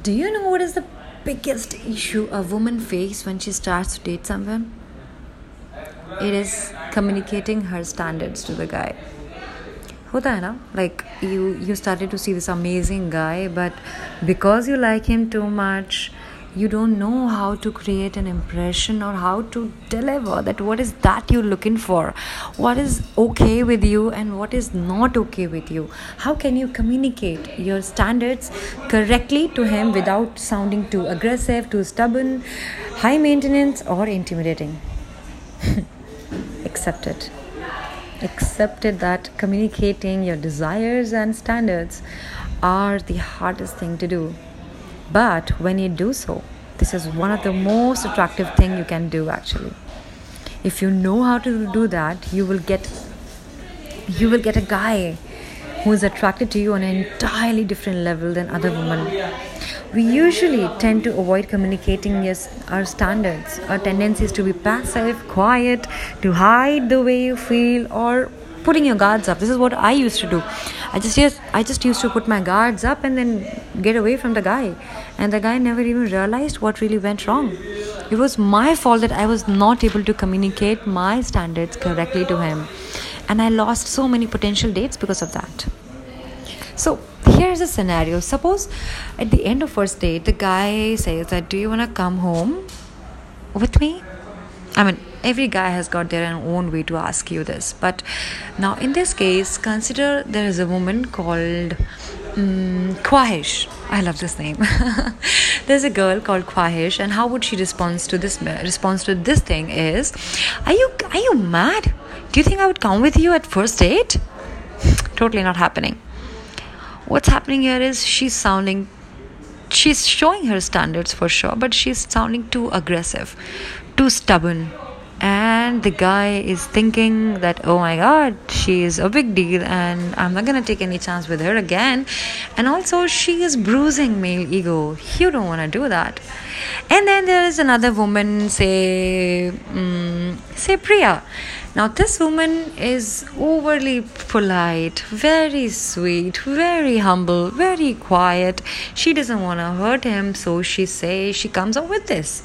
Do you know what is the biggest issue a woman faces when she starts to date someone? It is communicating her standards to the guy. होता है ना, like you started to see this amazing guy, but because you like him too much, you don't know how to create an impression or how to deliver that what is that you're looking for, what is okay with you and what is not okay with you. How can you communicate your standards correctly to him without sounding too aggressive, too stubborn, high maintenance or intimidating? Accepted that communicating your desires and standards are the hardest thing to do. But when you do so, this is one of the most attractive thing you can do actually. If you know how to do that, you will get a guy who is attracted to you on an entirely different level than other women. We usually tend to avoid communicating our standards. Our tendency is to be passive, quiet, to hide the way you feel, or putting your guards up. This is what I used to do. I just used to put my guards up and then get away from the guy. And the guy never even realized what really went wrong. It was my fault that I was not able to communicate my standards correctly to him. And I lost so many potential dates because of that. So here's a scenario. Suppose at the end of first date, the guy says that, do you want to come home with me? I mean, every guy has got their own way to ask you this. But now in this case, consider there is a woman called Khwahish. I love this name. There's a girl called Khwahish, and how would she respond to this? Response to this thing is, are you mad? Do you think I would come with you at first date? Totally not happening. What's happening here is she's showing her standards for sure, but she's sounding too aggressive, too stubborn. And the guy is thinking that, oh my god, she is a big deal and I'm not going to take any chance with her again. And also she is bruising male ego. You don't want to do that. And then there is another woman, say Priya. Now this woman is overly polite, very sweet, very humble, very quiet. She doesn't want to hurt him, so she comes up with this.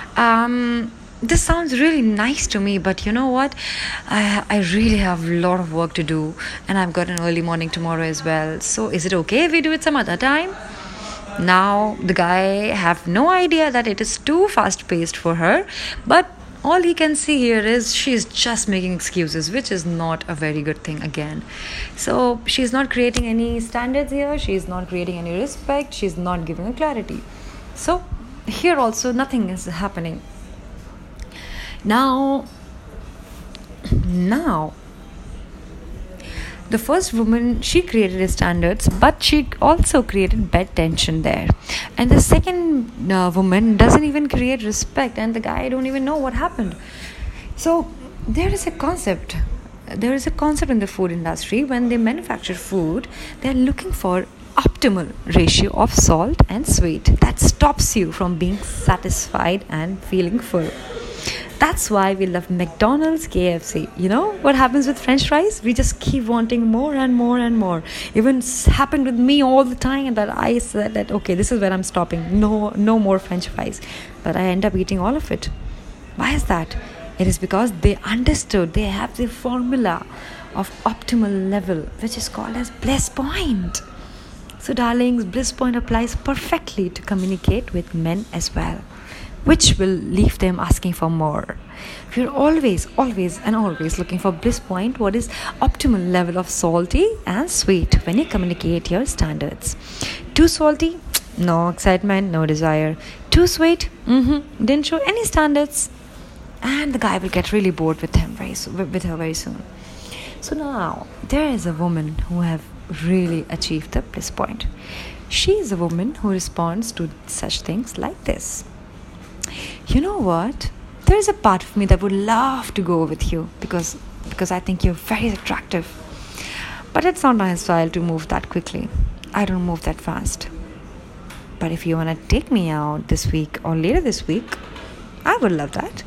This sounds really nice to me, but you know what? I really have a lot of work to do, and I've got an early morning tomorrow as well. So is it okay if we do it some other time? Now the guy have no idea that it is too fast-paced for her, but all he can see here is she's just making excuses, which is not a very good thing again. So she's not creating any standards here. She's not creating any respect. She's not giving a clarity. So here also nothing is happening. Now, the first woman, she created his standards, but she also created bad tension there. And the second woman doesn't even create respect, and the guy don't even know what happened. So there is a concept in the food industry. When they manufacture food, they're looking for optimal ratio of salt and sweet that stops you from being satisfied and feeling full. That's why we love McDonald's, KFC. You know what happens with French fries? We just keep wanting more and more and more. Even happened with me all the time that I said that, okay, this is where I'm stopping. No more French fries. But I end up eating all of it. Why is that? It is because they understood. They have the formula of optimal level, which is called as bliss point. So darlings, bliss point applies perfectly to communicate with men as well, which will leave them asking for more. If you're always looking for bliss point, what is optimal level of salty and sweet when you communicate your standards? Too salty? No excitement, no desire. Too sweet? Didn't show any standards. And the guy will get really bored with her very soon. So now, there is a woman who have really achieved the bliss point. She is a woman who responds to such things like this. You know what? There is a part of me that would love to go with you because I think you're very attractive. But it's not my style to move that quickly. I don't move that fast. But if you want to take me out this week or later this week, I would love that.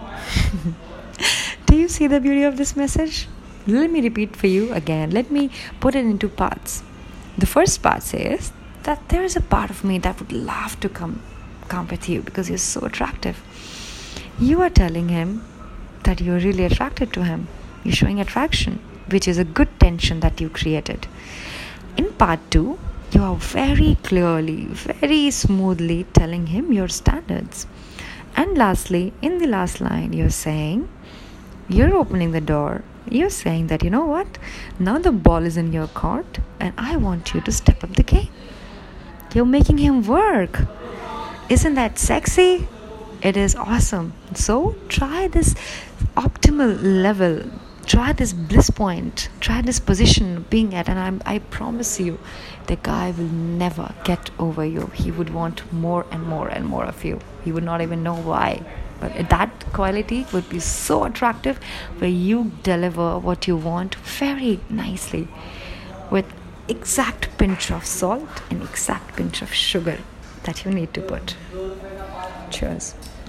Do you see the beauty of this message? Let me repeat for you again. Let me put it into parts. The first part says, that there is a part of me that would love to come with you because you're so attractive. You are telling him that you're really attracted to him. You're showing attraction, which is a good tension that you created. In part 2, you are very clearly, very smoothly telling him your standards. And lastly, in the last line, you're saying, you're opening the door. You're saying that, you know what? Now the ball is in your court and I want you to step up the game. You're making him work. Isn't that sexy? It is awesome. So try this optimal level. Try this bliss point. Try this position being at, and I promise you, the guy will never get over you. He would want more and more and more of you. He would not even know why. But that quality would be so attractive, where you deliver what you want very nicely with exact pinch of salt and exact pinch of sugar that you need to put. Cheers.